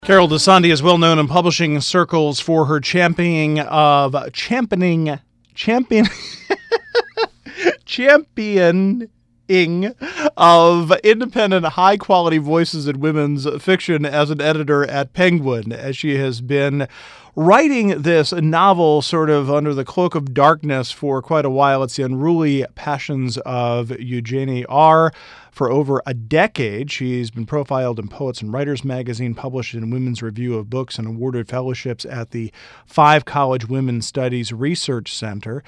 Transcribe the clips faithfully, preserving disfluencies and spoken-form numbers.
Carol Desandi is well known in publishing circles for her championing of championing champion championing of independent, high-quality voices in women's fiction as an editor at Penguin, as she has been writing this novel sort of under the cloak of darkness for quite a while. It's The Unruly Passions of Eugenie R. For over a decade, she's been profiled in Poets and Writers magazine, published in Women's Review of Books, and awarded fellowships at the Five College Women's Studies Research Center.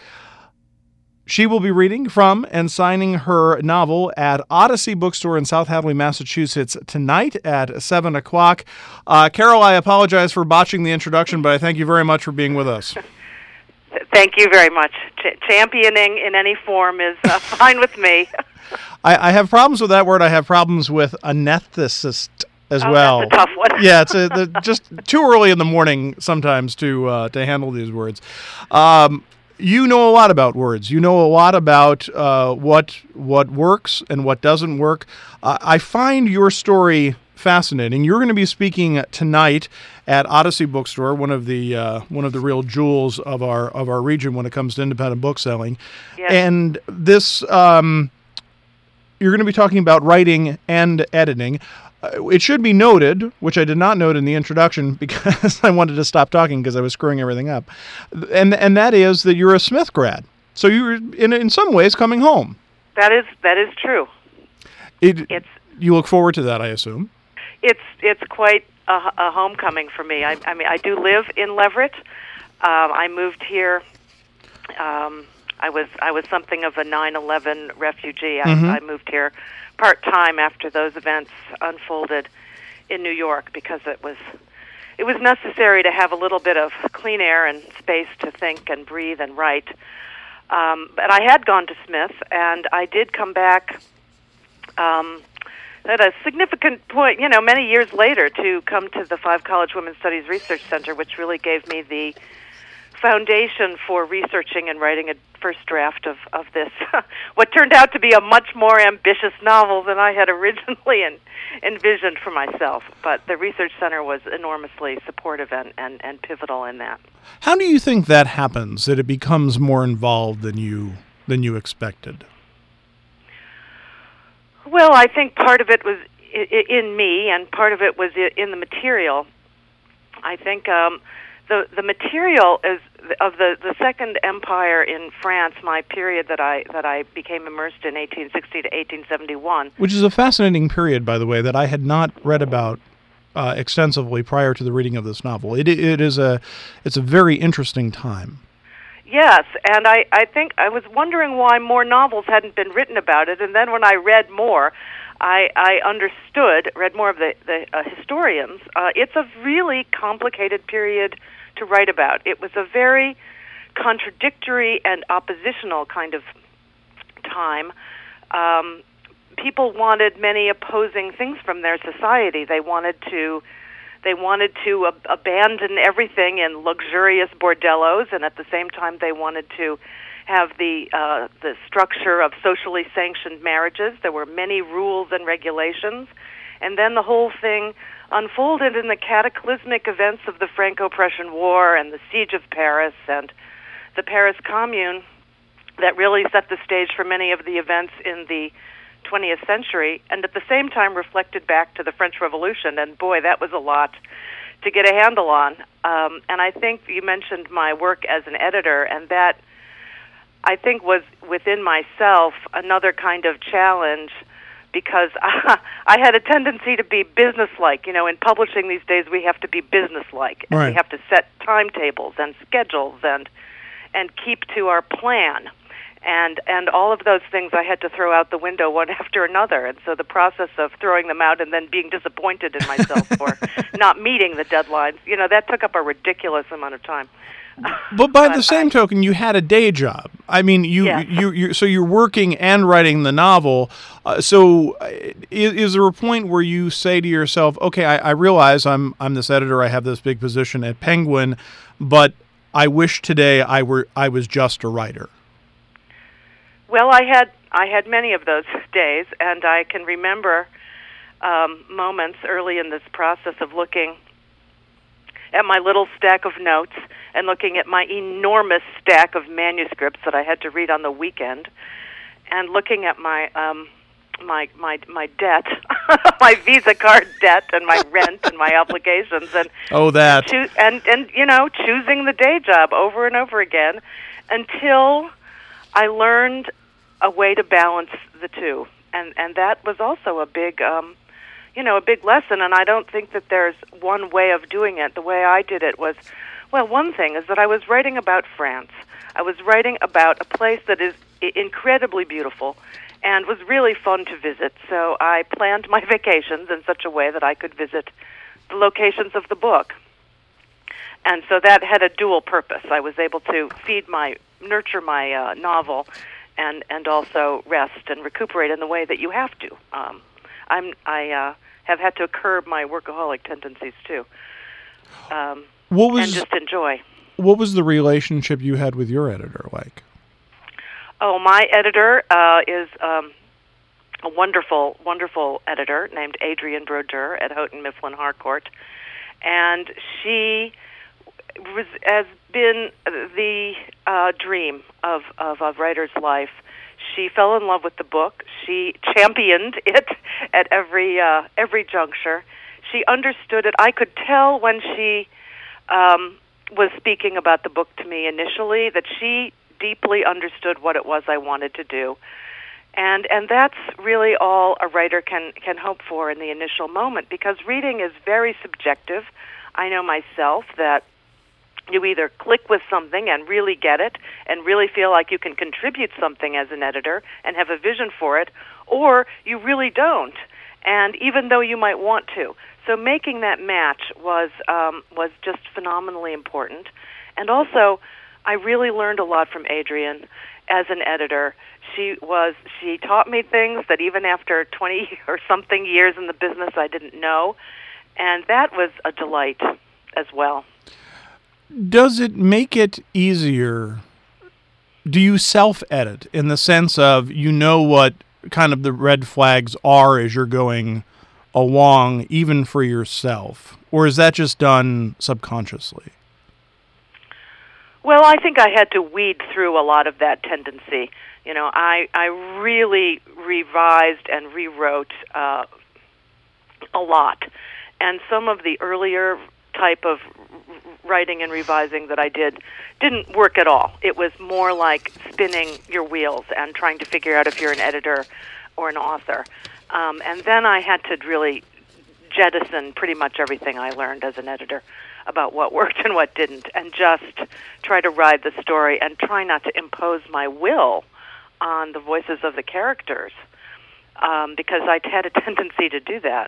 She will be reading from and signing her novel at Odyssey Bookstore in South Hadley, Massachusetts tonight at seven o'clock. Uh, Carol, I apologize for botching the introduction, but I thank you very much for being with us. Thank you very much. Ch- championing in any form is uh, fine with me. I, I have problems with that word. I have problems with anethicist as oh, well. That's a tough one. Yeah, it's a, the, just too early in the morning sometimes to uh, to handle these words. Um, you know a lot about words. You know a lot about uh, what what works and what doesn't work. Uh, I find your story fascinating. You're going to be speaking tonight at Odyssey Bookstore, one of the uh, one of the real jewels of our of our region when it comes to independent book selling. Yes. And this. Um, You're going to be talking about writing and editing. Uh, it should be noted, which I did not note in the introduction because I wanted to stop talking because I was screwing everything up, and and that is that you're a Smith grad. So you're, in in some ways, coming home. That is that is true. It, it's you look forward to that, I assume. It's it's quite a, a homecoming for me. I, I mean, I do live in Leverett. Um, I moved here. Um, I was I was something of a nine eleven refugee. I, Mm-hmm. I moved here part-time after those events unfolded in New York because it was it was necessary to have a little bit of clean air and space to think and breathe and write. Um, but I had gone to Smith, and I did come back um, at a significant point, you know, many years later to come to the Five College Women's Studies Research Center, which really gave me the foundation for researching and writing a first draft of, of this, what turned out to be a much more ambitious novel than I had originally en- envisioned for myself. But the Research Center was enormously supportive and, and, and pivotal in that. How do you think that happens, that it becomes more involved than you than you expected? Well, I think part of it was I- in me, and part of it was I- in the material. I think um, the the material is of the, the Second Empire in France, my period that I that I became immersed in, eighteen sixty to eighteen seventy-one. Which is a fascinating period, by the way, that I had not read about uh, extensively prior to the reading of this novel. It it is a it's a very interesting time. Yes, and I, I think I was wondering why more novels hadn't been written about it, and then when I read more, I, I understood, read more of the, the uh, historians. Uh, it's a really complicated period to write about. It was a very contradictory and oppositional kind of time. Um, people wanted many opposing things from their society. They wanted to they wanted to ab- abandon everything in luxurious bordellos, and at the same time they wanted to have the uh, the structure of socially sanctioned marriages. There were many rules and regulations, and then the whole thing unfolded in the cataclysmic events of the Franco-Prussian War and the Siege of Paris and the Paris Commune that really set the stage for many of the events in the twentieth century, and at the same time reflected back to the French Revolution, and boy, that was a lot to get a handle on. Um, and I think you mentioned my work as an editor, and that, I think, was within myself another kind of challenge, because I, I had a tendency to be businesslike. You know, in publishing these days, we have to be businesslike. And right. We have to set timetables and schedules and and keep to our plan. And and all of those things I had to throw out the window one after another. And so the process of throwing them out and then being disappointed in myself for not meeting the deadlines, you know, that took up a ridiculous amount of time. But by but the same I, token, you had a day job. I mean, you, yes. you, you, so you're working and writing the novel. Uh, so, uh, is, is there a point where you say to yourself, "Okay, I, I realize I'm I'm this editor. I have this big position at Penguin, but I wish today I were I was just a writer." Well, I had I had many of those days, and I can remember um, moments early in this process of looking at my little stack of notes and looking at my enormous stack of manuscripts that I had to read on the weekend, and looking at my um, my my my debt, my Visa card debt, and my rent and my obligations, and oh that and, choo- and and you know choosing the day job over and over again until I learned a way to balance the two, and and that was also a big um, you know a big lesson. And I don't think that there's one way of doing it. The way I did it was, well, one thing is that I was writing about France. I was writing about a place that is incredibly beautiful and was really fun to visit. So I planned my vacations in such a way that I could visit the locations of the book. And so that had a dual purpose. I was able to feed my, nurture my uh, novel and, and also rest and recuperate in the way that you have to. Um, I'm, I uh, have had to curb my workaholic tendencies too. Um, what was, and just enjoy. What was the relationship you had with your editor like? Oh, my editor uh, is um, a wonderful, wonderful editor named Adrienne Brodeur at Houghton Mifflin Harcourt, and she was, has been the uh, dream of, of a writer's life. She fell in love with the book. She championed it at every uh, every juncture. She understood it. I could tell when she um, was speaking about the book to me initially that she deeply understood what it was I wanted to do. And and that's really all a writer can, can hope for in the initial moment, because reading is very subjective. I know myself that you either click with something and really get it and really feel like you can contribute something as an editor and have a vision for it, or you really don't, and even though you might want to. So making that match was um, was just phenomenally important. And also, I really learned a lot from Adrienne as an editor. She was she taught me things that even after twenty or something years in the business I didn't know, and that was a delight as well. Does it make it easier? Do you self-edit in the sense of you know what kind of the red flags are as you're going along, even for yourself? Or is that just done subconsciously? Well, I think I had to weed through a lot of that tendency. You know, I, I really revised and rewrote uh, a lot. And some of the earlier type of writing and revising that I did didn't work at all. It was more like spinning your wheels and trying to figure out if you're an editor or an author. Um, and then I had to really jettison pretty much everything I learned as an editor about what worked and what didn't, and just try to ride the story and try not to impose my will on the voices of the characters, um, because I had a tendency to do that.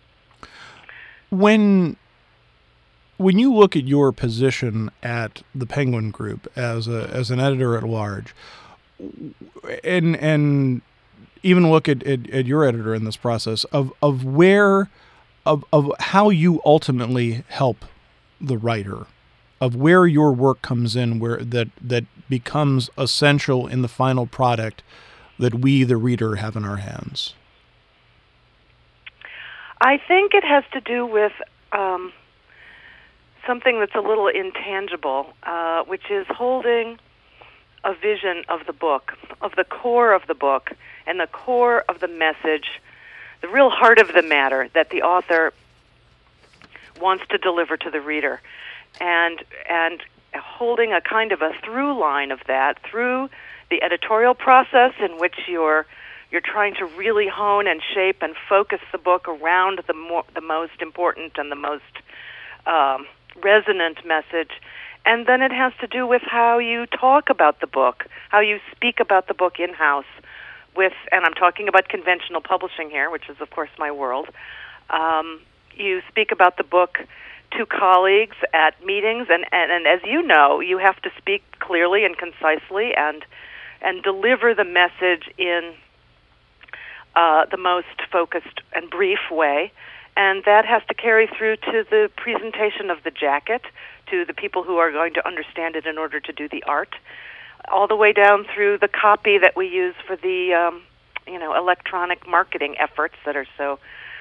When when you look at your position at the Penguin Group as a as an editor at large, and and even look at, at, at your editor in this process of of where of of how you ultimately help the writer, of where your work comes in, where that that becomes essential in the final product that we, the reader, have in our hands? I think it has to do with um, something that's a little intangible, uh, which is holding a vision of the book, of the core of the book, and the core of the message, the real heart of the matter that the author wants to deliver to the reader, and and holding a kind of a through line of that through the editorial process, in which you're you're trying to really hone and shape and focus the book around the more, the most important and the most um, resonant message. And then it has to do with how you talk about the book, how you speak about the book in-house with, and I'm talking about conventional publishing here, which is, of course, my world. Um, you speak about the book to colleagues at meetings, and, and, and as you know, you have to speak clearly and concisely and and deliver the message in uh, the most focused and brief way. And that has to carry through to the presentation of the jacket, to the people who are going to understand it in order to do the art, all the way down through the copy that we use for the um, you know, electronic marketing efforts that are so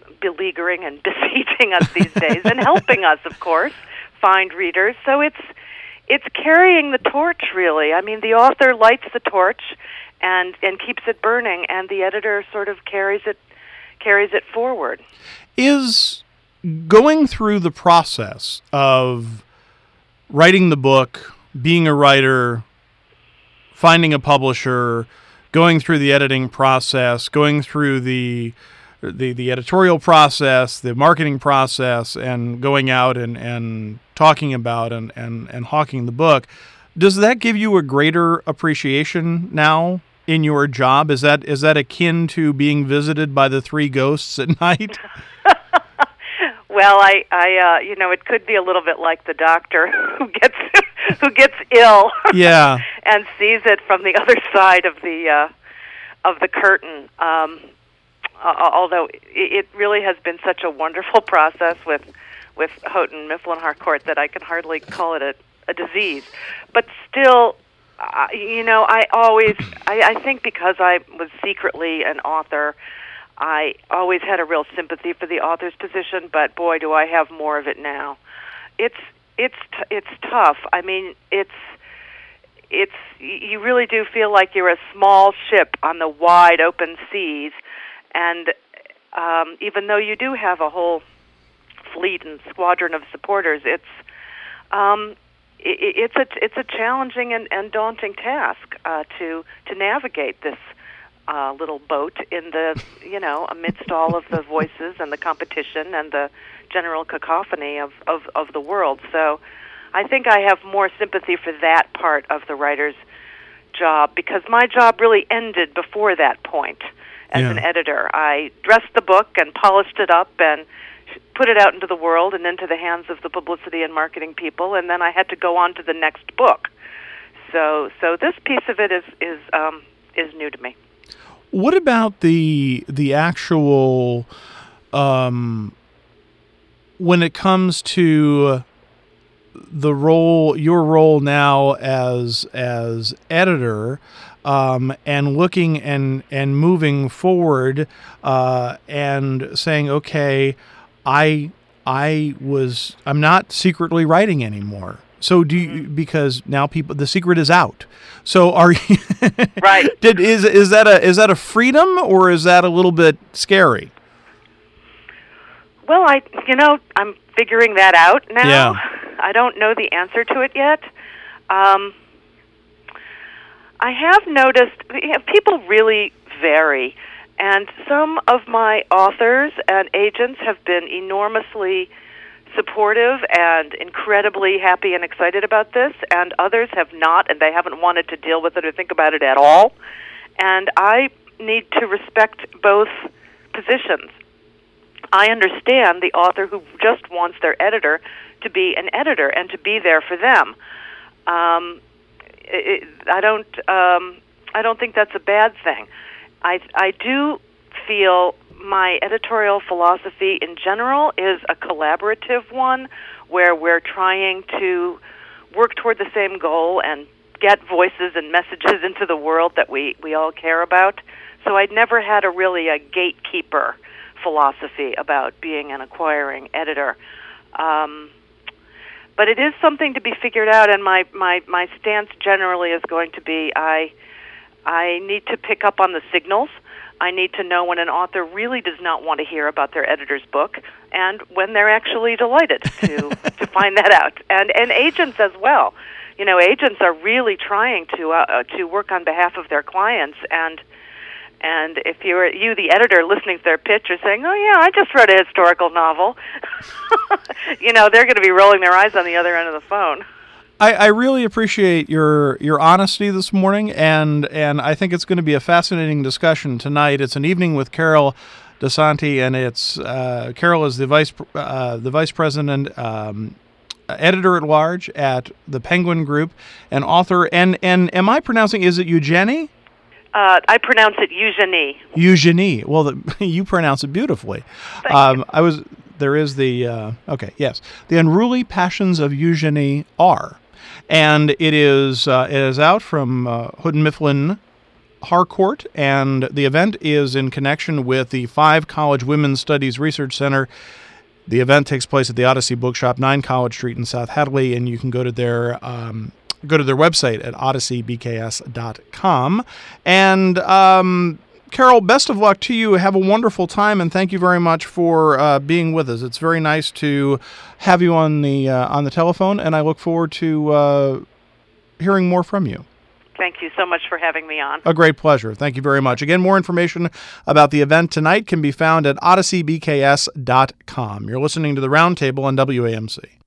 beleaguering and besieging us these days, and helping us, of course, find readers. So it's it's carrying the torch, really. I mean, the author lights the torch and and keeps it burning, and the editor sort of carries it carries it forward. Is going through the process of writing the book, being a writer, finding a publisher, going through the editing process, going through the the, the editorial process, the marketing process, and going out and, and talking about and, and, and hawking the book, does that give you a greater appreciation now in your job? Is that is that akin to being visited by the three ghosts at night? Well, I, I, uh, you know, it could be a little bit like the doctor who gets who gets ill, yeah, and sees it from the other side of the uh, of the curtain. Um, uh, although it, it really has been such a wonderful process with with Houghton Mifflin Harcourt that I can hardly call it a, a disease. But still, uh, you know, I always, I, I think because I was secretly an author, I always had a real sympathy for the author's position, but boy, do I have more of it now. It's it's t- it's tough. I mean, it's it's you really do feel like you're a small ship on the wide open seas, and um, even though you do have a whole fleet and squadron of supporters, it's um, it, it's a it's a challenging and, and daunting task uh, to to navigate this Uh, little boat in the, you know, amidst all of the voices and the competition and the general cacophony of, of, of the world. So I think I have more sympathy for that part of the writer's job, because my job really ended before that point as yeah. an editor. I dressed the book and polished it up and put it out into the world and into the hands of the publicity and marketing people, and then I had to go on to the next book. So so this piece of it is, is, um, is new to me. What about the the actual um, when it comes to the role, your role now as as editor, um, and looking and and moving forward, uh, and saying, okay, I I was I'm not secretly writing anymore. So do you, because now people, the secret is out. So are you right? Did is is that a is that a freedom, or is that a little bit scary? Well, I you know I'm figuring that out now. Yeah. I don't know the answer to it yet. Um, I have noticed you know, people really vary, and some of my authors and agents have been enormously supportive and incredibly happy and excited about this, and others have not, and they haven't wanted to deal with it or think about it at all. And I need to respect both positions. I understand the author who just wants their editor to be an editor and to be there for them. Um, it, I don't. Um, I don't think that's a bad thing. I I do feel my editorial philosophy in general is a collaborative one, where we're trying to work toward the same goal and get voices and messages into the world that we, we all care about. So I'd never had a really a gatekeeper philosophy about being an acquiring editor. Um, but it is something to be figured out, and my, my, my stance generally is going to be I I need to pick up on the signals. I need to know when an author really does not want to hear about their editor's book, and when they're actually delighted to to find that out. And and agents as well. You know, agents are really trying to uh, to work on behalf of their clients, and and if you're you, the editor, listening to their pitch, are saying, "Oh yeah, I just read a historical novel," you know, they're going to be rolling their eyes on the other end of the phone. I, I really appreciate your your honesty this morning, and and I think it's going to be a fascinating discussion tonight. It's an evening with Carol DeSanti, and it's uh, Carol is the vice uh, the vice president, um, editor at large at the Penguin Group, and author. And and am I pronouncing? Is it Eugenie? Uh, I pronounce it Eugenie. Eugenie. Well, the, you pronounce it beautifully. Thank um, you. I was. There is the uh, okay. Yes, The Unruly Passions of Eugenie R. And it is uh, it is out from uh, Houghton Mifflin Harcourt, and the event is in connection with the Five College Women's Studies Research Center. The event takes place at the Odyssey Bookshop, nine College Street in South Hadley, and you can go to their um, go to their website at odyssey b k s dot com. And um, Carol, best of luck to you. Have a wonderful time, and thank you very much for uh, being with us. It's very nice to have you on the uh, on the telephone, and I look forward to uh, hearing more from you. Thank you so much for having me on. A great pleasure. Thank you very much. Again, more information about the event tonight can be found at odyssey b k s dot com. You're listening to the Roundtable on W A M C.